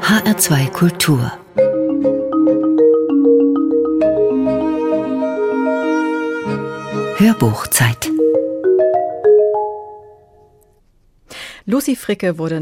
HR2 Kultur. Hörbuchzeit. Lucy Fricke wurde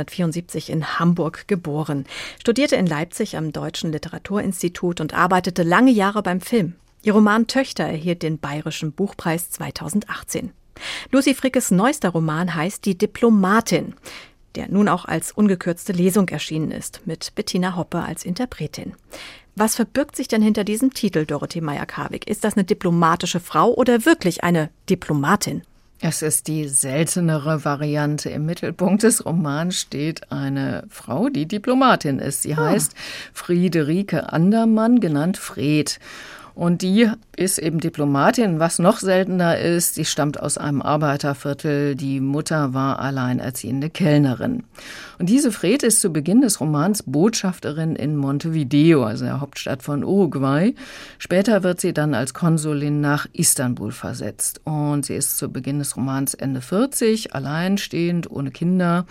1974 in Hamburg geboren, studierte in Leipzig am Deutschen Literaturinstitut und arbeitete lange Jahre beim Film. Ihr Roman Töchter erhielt den Bayerischen Buchpreis 2018. Lucy Frickes neuester Roman heißt Die Diplomatin, der nun auch als ungekürzte Lesung erschienen ist, mit Bettina Hoppe als Interpretin. Was verbirgt sich denn hinter diesem Titel, Dorothee Meyer-Karwig? Ist das eine diplomatische Frau oder wirklich eine Diplomatin? Es ist die seltenere Variante. Im Mittelpunkt des Romans steht eine Frau, die Diplomatin ist. Sie heißt Friederike Andermann, genannt Fred. Und die ist eben Diplomatin. Was noch seltener ist, sie stammt aus einem Arbeiterviertel. Die Mutter war alleinerziehende Kellnerin. Und diese Fred ist zu Beginn des Romans Botschafterin in Montevideo, also der Hauptstadt von Uruguay. Später wird sie dann als Konsulin nach Istanbul versetzt. Und sie ist zu Beginn des Romans Ende 40, alleinstehend, ohne Kinder.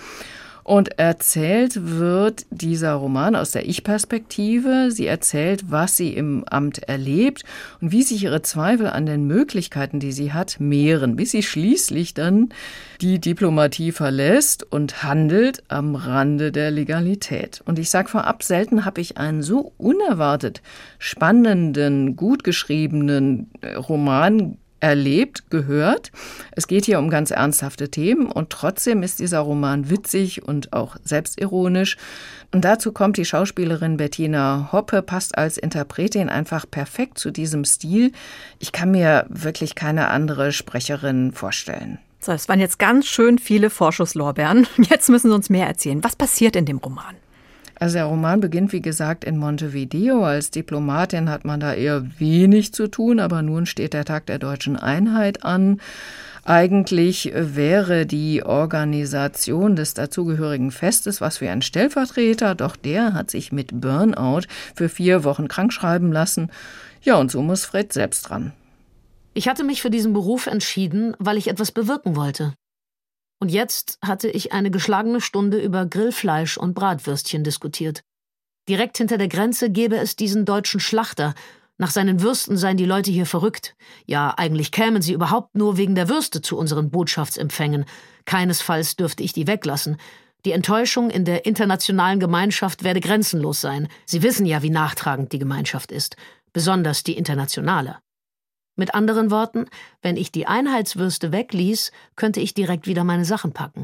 Und erzählt wird dieser Roman aus der Ich-Perspektive. Sie erzählt, was sie im Amt erlebt und wie sich ihre Zweifel an den Möglichkeiten, die sie hat, mehren, bis sie schließlich dann die Diplomatie verlässt und handelt am Rande der Legalität. Und ich sage vorab, selten habe ich einen so unerwartet spannenden, gut geschriebenen Roman gehört. Es geht hier um ganz ernsthafte Themen und trotzdem ist dieser Roman witzig und auch selbstironisch. Und dazu kommt die Schauspielerin Bettina Hoppe, passt als Interpretin einfach perfekt zu diesem Stil. Ich kann mir wirklich keine andere Sprecherin vorstellen. So, es waren jetzt ganz schön viele Vorschusslorbeeren. Jetzt müssen Sie uns mehr erzählen. Was passiert in dem Roman? Also der Roman beginnt, wie gesagt, in Montevideo. Als Diplomatin hat man da eher wenig zu tun, aber nun steht der Tag der deutschen Einheit an. Eigentlich wäre die Organisation des dazugehörigen Festes was für ein Stellvertreter, doch der hat sich mit Burnout für 4 Wochen krankschreiben lassen. Ja, und so muss Fred selbst dran. Ich hatte mich für diesen Beruf entschieden, weil ich etwas bewirken wollte. Und jetzt hatte ich eine geschlagene Stunde über Grillfleisch und Bratwürstchen diskutiert. Direkt hinter der Grenze gäbe es diesen deutschen Schlachter. Nach seinen Würsten seien die Leute hier verrückt. Ja, eigentlich kämen sie überhaupt nur wegen der Würste zu unseren Botschaftsempfängen. Keinesfalls dürfte ich die weglassen. Die Enttäuschung in der internationalen Gemeinschaft werde grenzenlos sein. Sie wissen ja, wie nachtragend die Gemeinschaft ist. Besonders die internationale. Mit anderen Worten, wenn ich die Einheitswürste wegließ, könnte ich direkt wieder meine Sachen packen.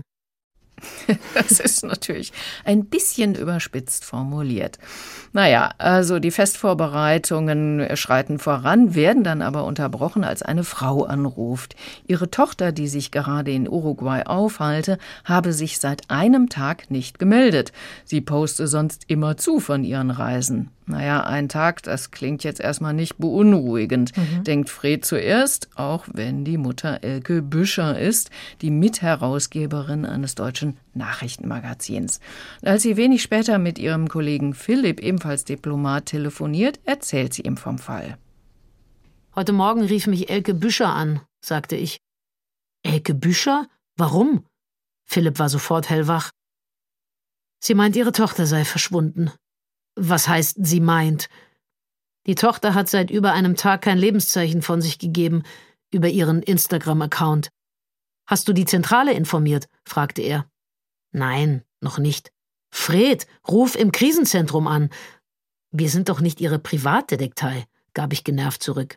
Das ist natürlich ein bisschen überspitzt formuliert. Naja, also die Festvorbereitungen schreiten voran, werden dann aber unterbrochen, als eine Frau anruft. Ihre Tochter, die sich gerade in Uruguay aufhalte, habe sich seit einem Tag nicht gemeldet. Sie poste sonst immerzu von ihren Reisen. Naja, ein Tag, das klingt jetzt erstmal nicht beunruhigend, denkt Fred zuerst, auch wenn die Mutter Elke Büscher ist, die Mitherausgeberin eines deutschen Nachrichtenmagazins. Und als sie wenig später mit ihrem Kollegen Philipp, ebenfalls Diplomat, telefoniert, erzählt sie ihm vom Fall. Heute Morgen rief mich Elke Büscher an, sagte ich. Elke Büscher? Warum? Philipp war sofort hellwach. Sie meint, ihre Tochter sei verschwunden. Was heißt, sie meint? Die Tochter hat seit über einem Tag kein Lebenszeichen von sich gegeben, über ihren Instagram-Account. Hast du die Zentrale informiert? Fragte er. Nein, noch nicht. Fred, ruf im Krisenzentrum an. Wir sind doch nicht ihre Privatdetektei, gab ich genervt zurück.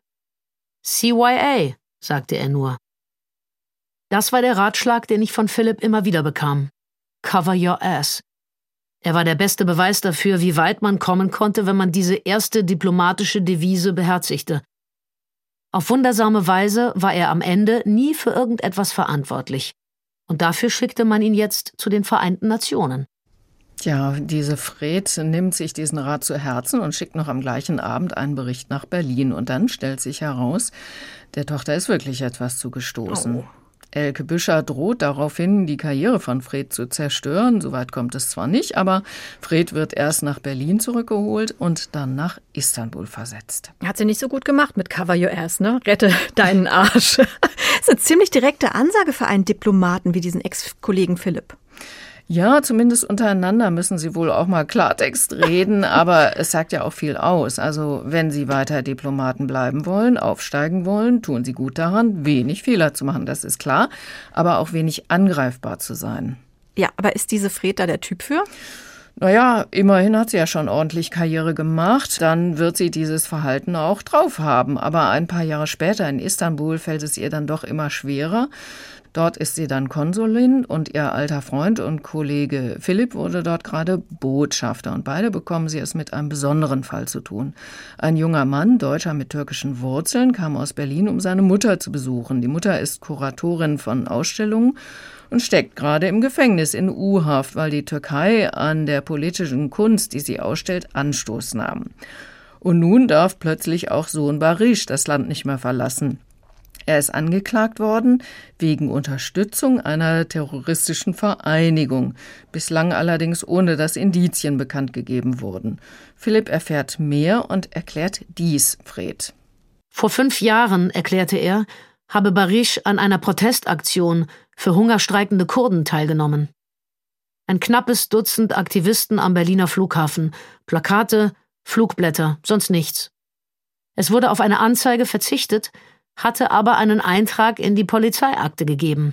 CYA, sagte er nur. Das war der Ratschlag, den ich von Philipp immer wieder bekam. Cover your ass. Er war der beste Beweis dafür, wie weit man kommen konnte, wenn man diese erste diplomatische Devise beherzigte. Auf wundersame Weise war er am Ende nie für irgendetwas verantwortlich. Und dafür schickte man ihn jetzt zu den Vereinten Nationen. Ja, diese Fred nimmt sich diesen Rat zu Herzen und schickt noch am gleichen Abend einen Bericht nach Berlin. Und dann stellt sich heraus, der Tochter ist wirklich etwas zugestoßen. Oh. Elke Büscher droht daraufhin, die Karriere von Fred zu zerstören. Soweit kommt es zwar nicht, aber Fred wird erst nach Berlin zurückgeholt und dann nach Istanbul versetzt. Hat sie nicht so gut gemacht mit Cover Your Ass, ne? Rette deinen Arsch. Das ist eine ziemlich direkte Ansage für einen Diplomaten wie diesen Ex-Kollegen Philipp. Ja, zumindest untereinander müssen sie wohl auch mal Klartext reden, aber es sagt ja auch viel aus. Also wenn sie weiter Diplomaten bleiben wollen, aufsteigen wollen, tun sie gut daran, wenig Fehler zu machen, das ist klar, aber auch wenig angreifbar zu sein. Ja, aber ist diese Fred da der Typ für? Naja, immerhin hat sie ja schon ordentlich Karriere gemacht, dann wird sie dieses Verhalten auch drauf haben. Aber ein paar Jahre später in Istanbul fällt es ihr dann doch immer schwerer. Dort ist sie dann Konsulin und ihr alter Freund und Kollege Philipp wurde dort gerade Botschafter. Und beide bekommen sie es mit einem besonderen Fall zu tun. Ein junger Mann, Deutscher mit türkischen Wurzeln, kam aus Berlin, um seine Mutter zu besuchen. Die Mutter ist Kuratorin von Ausstellungen und steckt gerade im Gefängnis in U-Haft, weil die Türkei an der politischen Kunst, die sie ausstellt, Anstoß nahm. Und nun darf plötzlich auch Sohn Barış das Land nicht mehr verlassen. Er ist angeklagt worden wegen Unterstützung einer terroristischen Vereinigung, bislang allerdings ohne dass Indizien bekannt gegeben wurden. Philipp erfährt mehr und erklärt dies Fred. Vor 5 Jahren, erklärte er, habe Barış an einer Protestaktion für hungerstreikende Kurden teilgenommen. Ein knappes Dutzend Aktivisten am Berliner Flughafen, Plakate, Flugblätter, sonst nichts. Es wurde auf eine Anzeige verzichtet, hatte aber einen Eintrag in die Polizeiakte gegeben.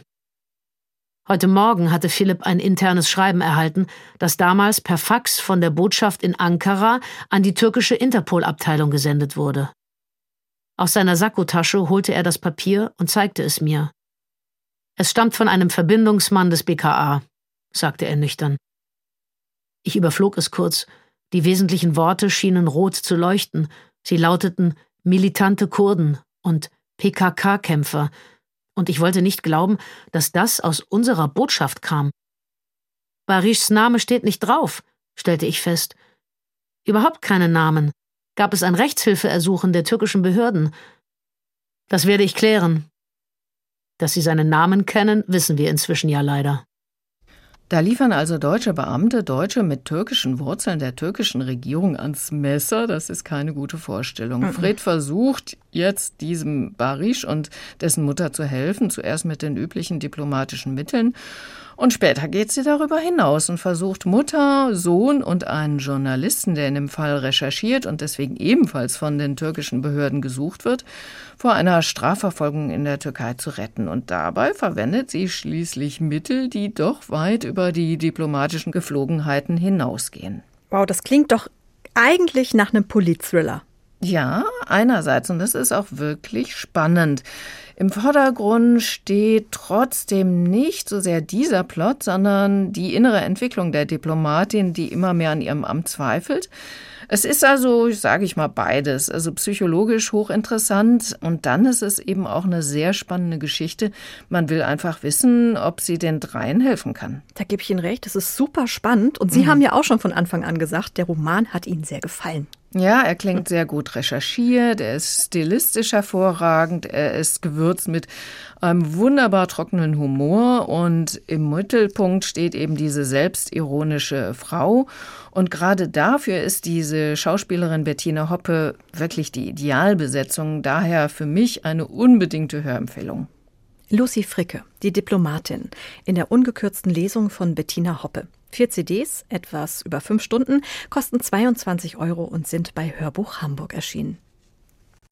Heute Morgen hatte Philipp ein internes Schreiben erhalten, das damals per Fax von der Botschaft in Ankara an die türkische Interpol-Abteilung gesendet wurde. Aus seiner Sakkotasche holte er das Papier und zeigte es mir. Es stammt von einem Verbindungsmann des BKA, sagte er nüchtern. Ich überflog es kurz. Die wesentlichen Worte schienen rot zu leuchten. Sie lauteten militante Kurden und PKK-Kämpfer, und ich wollte nicht glauben, dass das aus unserer Botschaft kam. Barışs Name steht nicht drauf, stellte ich fest. Überhaupt keinen Namen. Gab es ein Rechtshilfeersuchen der türkischen Behörden? Das werde ich klären. Dass sie seinen Namen kennen, wissen wir inzwischen ja leider. Da liefern also deutsche Beamte Deutsche mit türkischen Wurzeln der türkischen Regierung ans Messer. Das ist keine gute Vorstellung. Fred versucht jetzt diesem Barış und dessen Mutter zu helfen, zuerst mit den üblichen diplomatischen Mitteln. Und später geht sie darüber hinaus und versucht Mutter, Sohn und einen Journalisten, der in dem Fall recherchiert und deswegen ebenfalls von den türkischen Behörden gesucht wird, vor einer Strafverfolgung in der Türkei zu retten. Und dabei verwendet sie schließlich Mittel, die doch weit über die diplomatischen Geflogenheiten hinausgehen. Wow, das klingt doch eigentlich nach einem Politthriller. Ja, einerseits, und das ist auch wirklich spannend. Im Vordergrund steht trotzdem nicht so sehr dieser Plot, sondern die innere Entwicklung der Diplomatin, die immer mehr an ihrem Amt zweifelt. Es ist also, sage ich mal, beides, also psychologisch hochinteressant und dann ist es eben auch eine sehr spannende Geschichte. Man will einfach wissen, ob sie den dreien helfen kann. Da gebe ich Ihnen recht, das ist super spannend und Sie haben ja auch schon von Anfang an gesagt, der Roman hat Ihnen sehr gefallen. Ja, er klingt sehr gut recherchiert, er ist stilistisch hervorragend, er ist gewürzt mit einem wunderbar trockenen Humor und im Mittelpunkt steht eben diese selbstironische Frau. Und gerade dafür ist diese Schauspielerin Bettina Hoppe wirklich die Idealbesetzung, daher für mich eine unbedingte Hörempfehlung. Lucy Fricke, die Diplomatin, in der ungekürzten Lesung von Bettina Hoppe. 4 CDs, etwas über 5 Stunden, kosten 22 € und sind bei Hörbuch Hamburg erschienen.